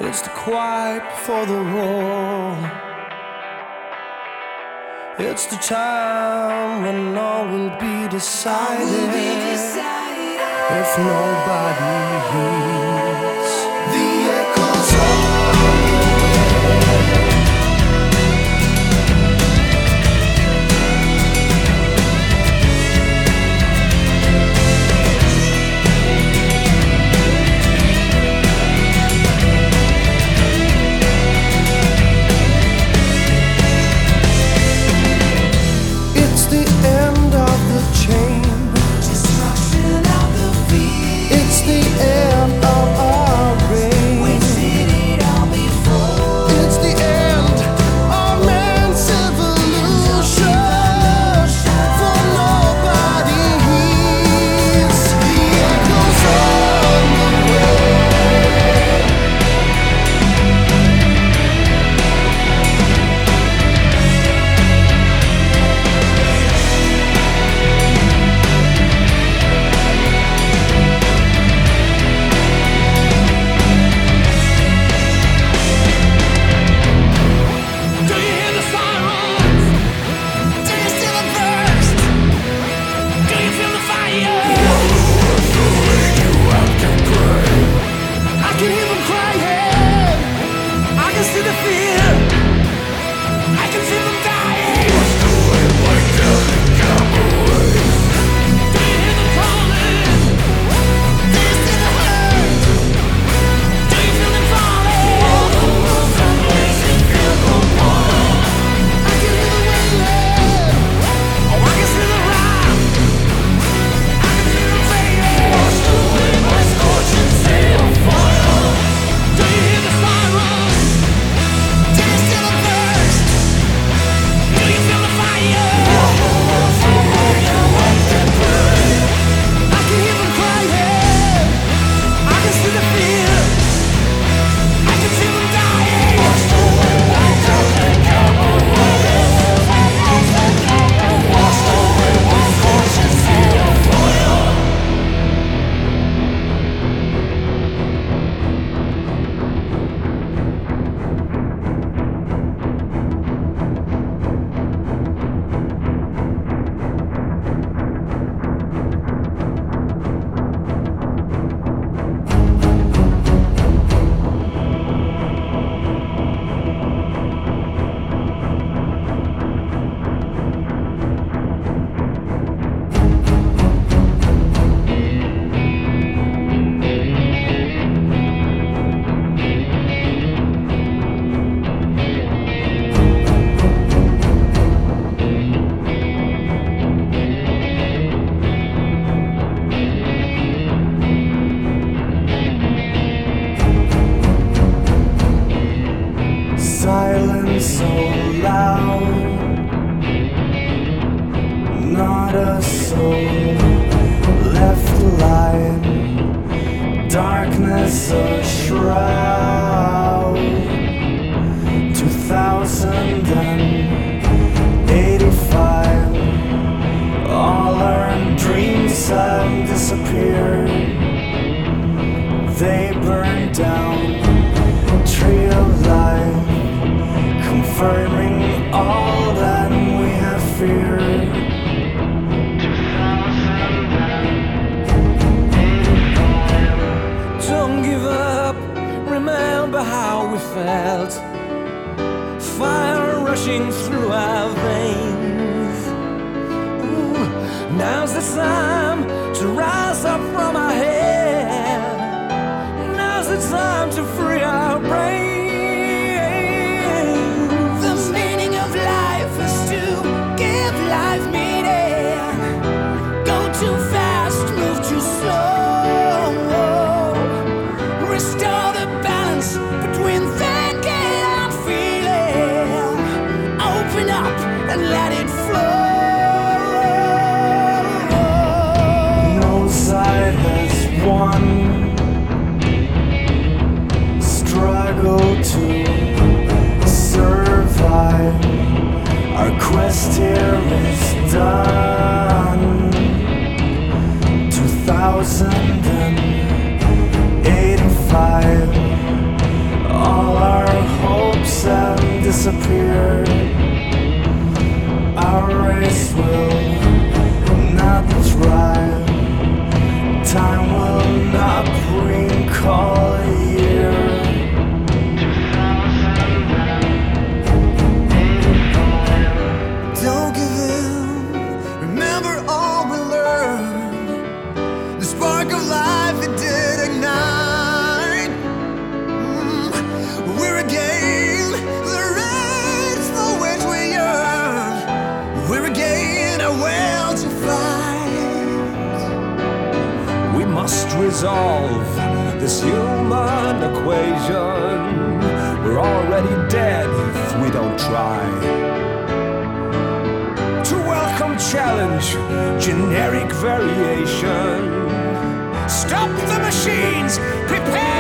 It's the quiet before the roar. It's the time when all will be decided. If nobody heeds the echoes of so loud, not a soul left alive, darkness a shroud. 2085, all our dreams have disappeared. They burned down, tree of life, confirming all that we have feared. 2085. Don't give up, remember how we felt. Fire rushing through our veins. Ooh, now's the time to rise up from our head. Now's the time to free our brains. Life meaning. Go too fast, move too slow. Restore the balance between thinking and feeling. Open up and let it flow. disappear. Our race will not thrive. Time will not recall a year. Don't give in. Remember all we learned. The spark of life, it did ignite. We regain the race for which we yearn. We regain our will to fight. We must resolve this human equation. We're already dead if we don't try. To welcome challenge, generic variation. Stop the machines! Prepare!